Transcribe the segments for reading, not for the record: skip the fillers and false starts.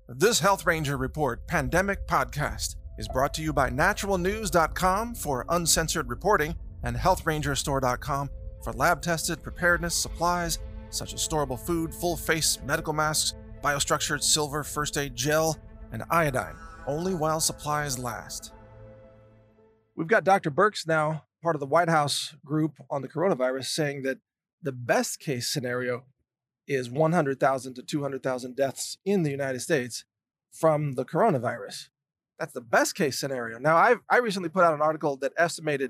This Health Ranger Report Pandemic Podcast is brought to you by naturalnews.com for uncensored reporting and healthrangerstore.com for lab-tested preparedness supplies such as storable food, full-face medical masks, biostructured silver first aid gel, and iodine, only while supplies last. We've got Dr. Birx now, part of the White House group on the coronavirus, saying that the best case scenario is 100,000 to 200,000 deaths in the United States from the coronavirus. That's the best case scenario. Now, I recently put out an article that estimated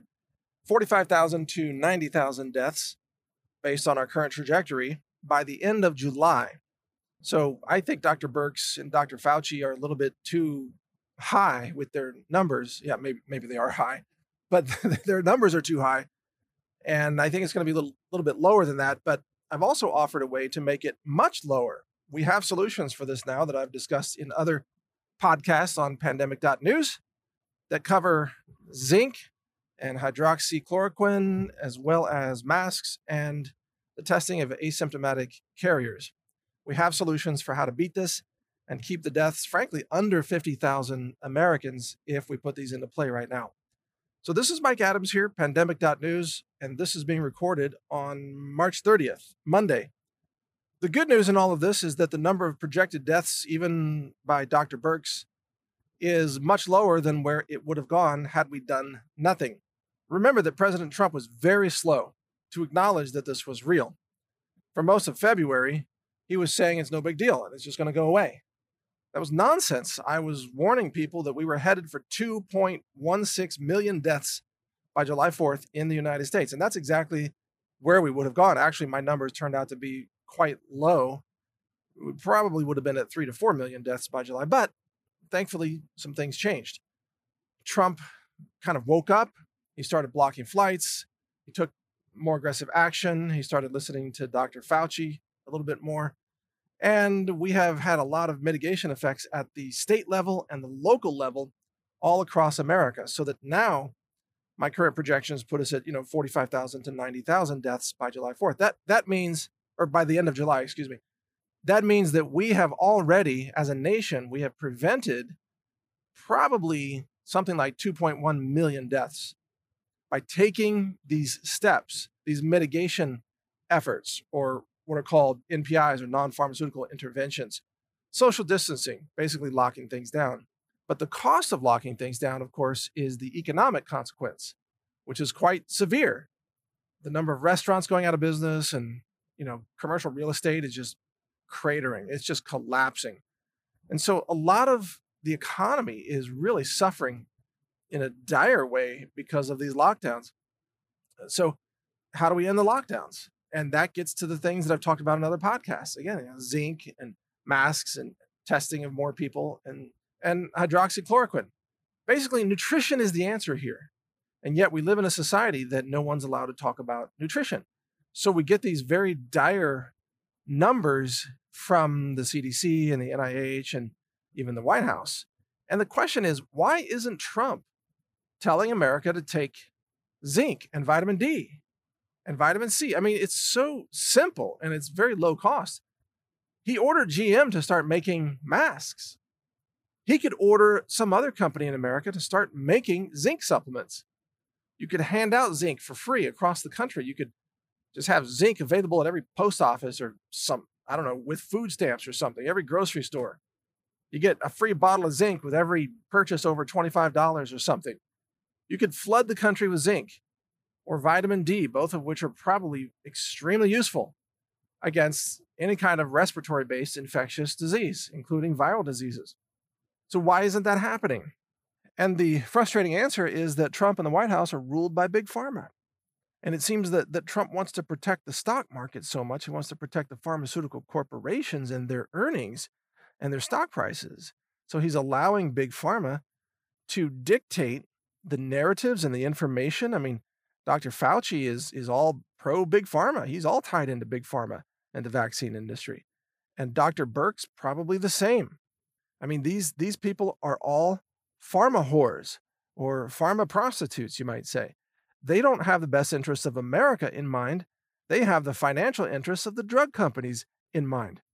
45,000 to 90,000 deaths based on our current trajectory by the end of July. So I think Dr. Birx and Dr. Fauci are a little bit too high with their numbers. Yeah, maybe they are high, but their numbers are too high. And I think it's going to be a little bit lower than that. But I've also offered a way to make it much lower. We have solutions for this now that I've discussed in other podcasts on pandemic.news that cover zinc and hydroxychloroquine, as well as masks and the testing of asymptomatic carriers. We have solutions for how to beat this and keep the deaths, frankly, under 50,000 Americans if we put these into play right now. So this is Mike Adams here, pandemic.news, and this is being recorded on March 30th, Monday. The good news in all of this is that the number of projected deaths, even by Dr. Birx, is much lower than where it would have gone had we done nothing. Remember that President Trump was very slow to acknowledge that this was real. For most of February, he was saying it's no big deal and it's just going to go away. That was nonsense. I was warning people that we were headed for 2.16 million deaths by July 4th in the United States. And that's exactly where we would have gone. Actually, my numbers turned out to be quite low. We probably would have been at 3 to 4 million deaths by July. But thankfully, some things changed. Trump kind of woke up. He started blocking flights. He took more aggressive action. He started listening to Dr. Fauci a little bit more. And we have had a lot of mitigation effects at the state level and the local level all across America, so that now my current projections put us at 45,000 to 90,000 deaths by July 4th. That means, or by the end of July, excuse me. That means that we have already, as a nation, we have prevented probably something like 2.1 million deaths by taking these steps, these mitigation efforts, or what are called NPIs, or non-pharmaceutical interventions. Social distancing, basically locking things down. But the cost of locking things down, of course, is the economic consequence, which is quite severe. The number of restaurants going out of business and, commercial real estate is just cratering. It's just collapsing. And so a lot of the economy is really suffering in a dire way because of these lockdowns. So how do we end the lockdowns? And that gets to the things that I've talked about in other podcasts. Again, zinc and masks and testing of more people and hydroxychloroquine. Basically, nutrition is the answer here. And yet we live in a society that no one's allowed to talk about nutrition. So we get these very dire numbers from the CDC and the NIH and even the White House. And the question is, why isn't Trump telling America to take zinc and vitamin D and vitamin C? I mean, it's so simple and it's very low cost. He ordered GM to start making masks. He could order some other company in America to start making zinc supplements. You could hand out zinc for free across the country. You could just have zinc available at every post office or with food stamps or something, every grocery store. You get a free bottle of zinc with every purchase over $25 or something. You could flood the country with zinc or vitamin D, both of which are probably extremely useful against any kind of respiratory-based infectious disease, including viral diseases. So why isn't that happening? And the frustrating answer is that Trump and the White House are ruled by Big Pharma. And it seems that Trump wants to protect the stock market so much. He wants to protect the pharmaceutical corporations and their earnings and their stock prices. So he's allowing Big Pharma to dictate the narratives and the information. I mean, Dr. Fauci is all pro Big Pharma. He's all tied into Big Pharma and the vaccine industry. And Dr. Birx, probably the same. I mean, these people are all pharma whores or pharma prostitutes, you might say. They don't have the best interests of America in mind. They have the financial interests of the drug companies in mind.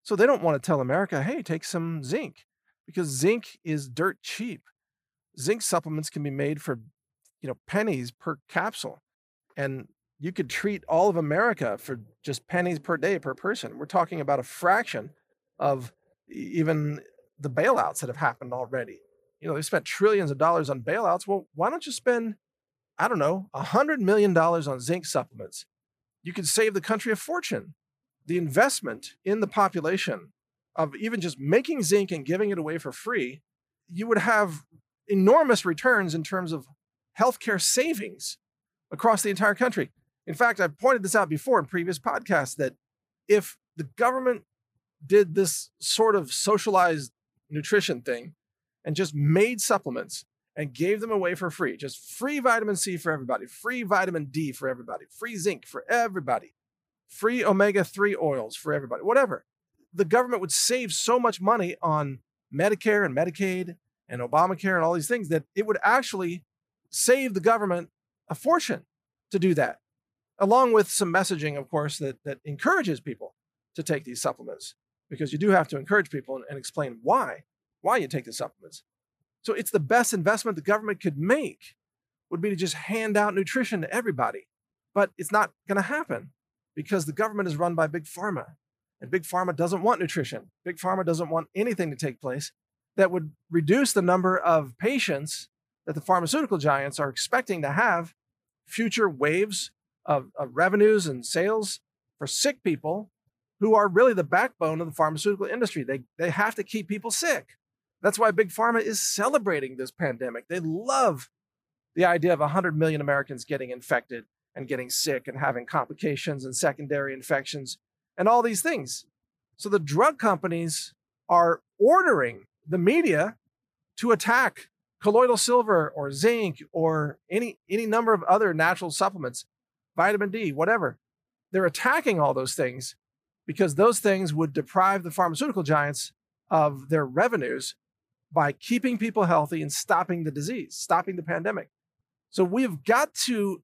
So they don't want to tell America, hey, take some zinc, because zinc is dirt cheap. Zinc supplements can be made for, pennies per capsule. And you could treat all of America for just pennies per day per person. We're talking about a fraction of even the bailouts that have happened already. They've spent trillions of dollars on bailouts. Well, why don't you spend, I don't know, $100 million on zinc supplements? You could save the country a fortune. The investment in the population of even just making zinc and giving it away for free, you would have enormous returns in terms of healthcare savings across the entire country. In fact, I've pointed this out before in previous podcasts that if the government did this sort of socialized nutrition thing and just made supplements and gave them away for free, just free vitamin C for everybody, free vitamin D for everybody, free zinc for everybody, free omega-3 oils for everybody, whatever, the government would save so much money on Medicare and Medicaid and Obamacare and all these things that it would actually save the government a fortune to do that, along with some messaging, of course, that encourages people to take these supplements, because you do have to encourage people and explain why you take the supplements. So it's the best investment the government could make would be to just hand out nutrition to everybody. But it's not going to happen because the government is run by Big Pharma, and Big Pharma doesn't want nutrition. Big Pharma doesn't want anything to take place that would reduce the number of patients that the pharmaceutical giants are expecting to have future waves of revenues and sales for sick people who are really the backbone of the pharmaceutical industry. They have to keep people sick. That's why Big Pharma is celebrating this pandemic. They love the idea of 100 million Americans getting infected and getting sick and having complications and secondary infections and all these things. So the drug companies are ordering the media to attack colloidal silver or zinc or any number of other natural supplements, vitamin D, whatever. They're attacking all those things because those things would deprive the pharmaceutical giants of their revenues by keeping people healthy and stopping the disease, stopping the pandemic. So we've got to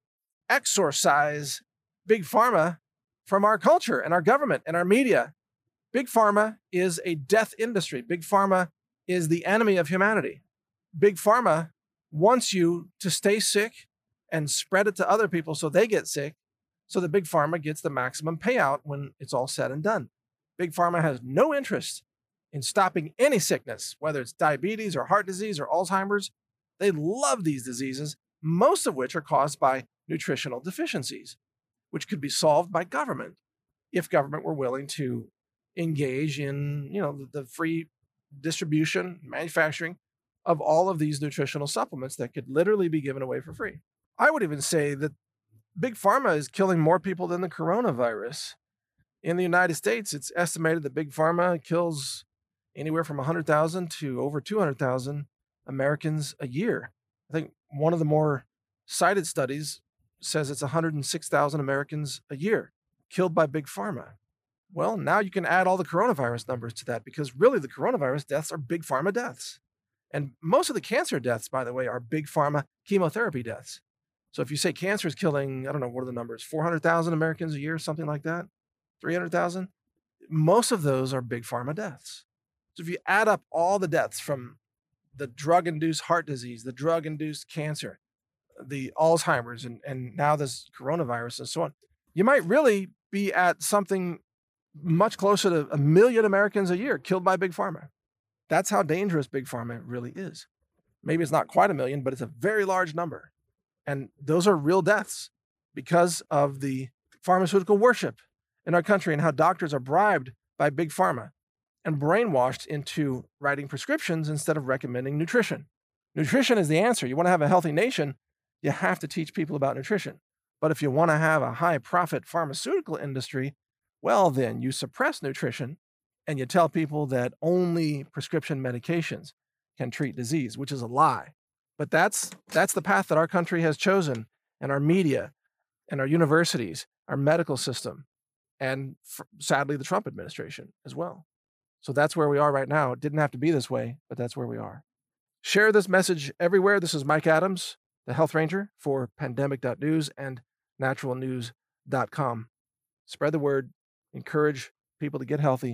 exorcise Big Pharma from our culture and our government and our media. Big Pharma is a death industry. Big Pharma is the enemy of humanity. Big Pharma wants you to stay sick and spread it to other people so they get sick, so that Big Pharma gets the maximum payout when it's all said and done. Big Pharma has no interest in stopping any sickness, whether it's diabetes or heart disease or Alzheimer's. They love these diseases, most of which are caused by nutritional deficiencies, which could be solved by government if government were willing to engage in, the free distribution, manufacturing of all of these nutritional supplements that could literally be given away for free. I would even say that Big Pharma is killing more people than the coronavirus. In the United States, it's estimated that Big Pharma kills anywhere from 100,000 to over 200,000 Americans a year. I think one of the more cited studies says it's 106,000 Americans a year killed by Big Pharma. Well, now you can add all the coronavirus numbers to that, because really the coronavirus deaths are Big Pharma deaths. And most of the cancer deaths, by the way, are Big Pharma chemotherapy deaths. So if you say cancer is killing, I don't know, what are the numbers, 400,000 Americans a year, something like that, 300,000? Most of those are Big Pharma deaths. So if you add up all the deaths from the drug-induced heart disease, the drug-induced cancer, the Alzheimer's, and now this coronavirus and so on, you might really be at something much closer to 1 million Americans a year killed by Big Pharma. That's how dangerous Big Pharma really is. Maybe it's not quite 1 million, but it's a very large number. And those are real deaths because of the pharmaceutical worship in our country and how doctors are bribed by Big Pharma and brainwashed into writing prescriptions instead of recommending nutrition. Nutrition is the answer. You want to have a healthy nation, you have to teach people about nutrition. But if you want to have a high-profit pharmaceutical industry, well, then you suppress nutrition and you tell people that only prescription medications can treat disease, which is a lie. But that's the path that our country has chosen, and our media, and our universities, our medical system, and sadly, the Trump administration as well. So that's where we are right now. It didn't have to be this way, but that's where we are. Share this message everywhere. This is Mike Adams, the Health Ranger for Pandemic.News and naturalnews.com. Spread the word, encourage people to get healthy,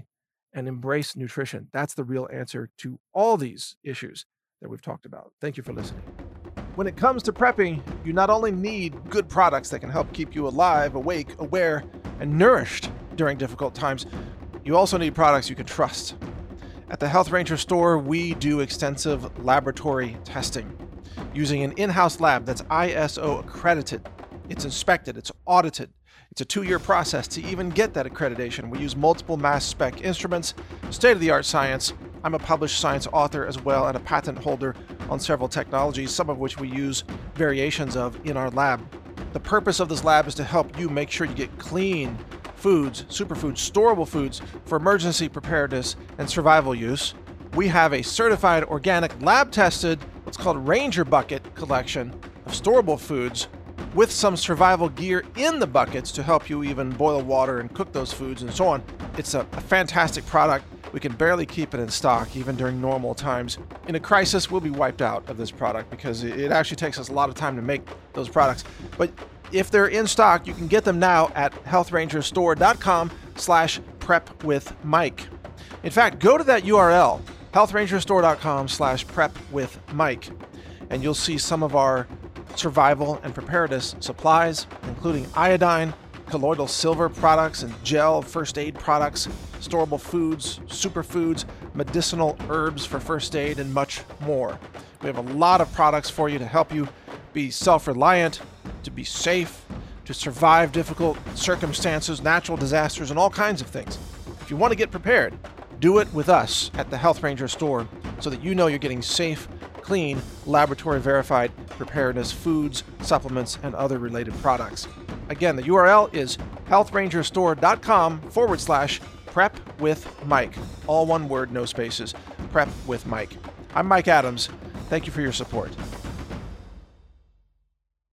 and embrace nutrition. That's the real answer to all these issues that we've talked about. Thank you for listening. When it comes to prepping, you not only need good products that can help keep you alive, awake, aware, and nourished during difficult times, you also need products you can trust. At the Health Ranger store, we do extensive laboratory testing using an in-house lab that's ISO accredited. It's inspected, it's audited. It's a 2-year process to even get that accreditation. We use multiple mass spec instruments, state-of-the-art science. I'm a published science author as well and a patent holder on several technologies, some of which we use variations of in our lab. The purpose of this lab is to help you make sure you get clean foods, superfoods, storable foods for emergency preparedness and survival use. We have a certified organic lab-tested, what's called Ranger Bucket collection of storable foods with some survival gear in the buckets to help you even boil water and cook those foods and so on. It's a fantastic product. We can barely keep it in stock even during normal times. In a crisis, we'll be wiped out of this product because it actually takes us a lot of time to make those products. But if they're in stock, you can get them now at healthrangerstore.com/prepwithmike. In fact, go to that URL, healthrangerstore.com/prepwithmike, and you'll see some of our survival and preparedness supplies, including iodine, colloidal silver products and gel first aid products, storable foods, superfoods, medicinal herbs for first aid, and much more. We have a lot of products for you to help you be self-reliant, to be safe, to survive difficult circumstances, natural disasters, and all kinds of things. If you want to get prepared, do it with us at the Health Ranger store so that you know you're getting safe, clean, laboratory-verified preparedness foods, supplements, and other related products. Again, the URL is healthrangerstore.com/prepwithmike. All one word, no spaces. Prep with Mike. I'm Mike Adams. Thank you for your support.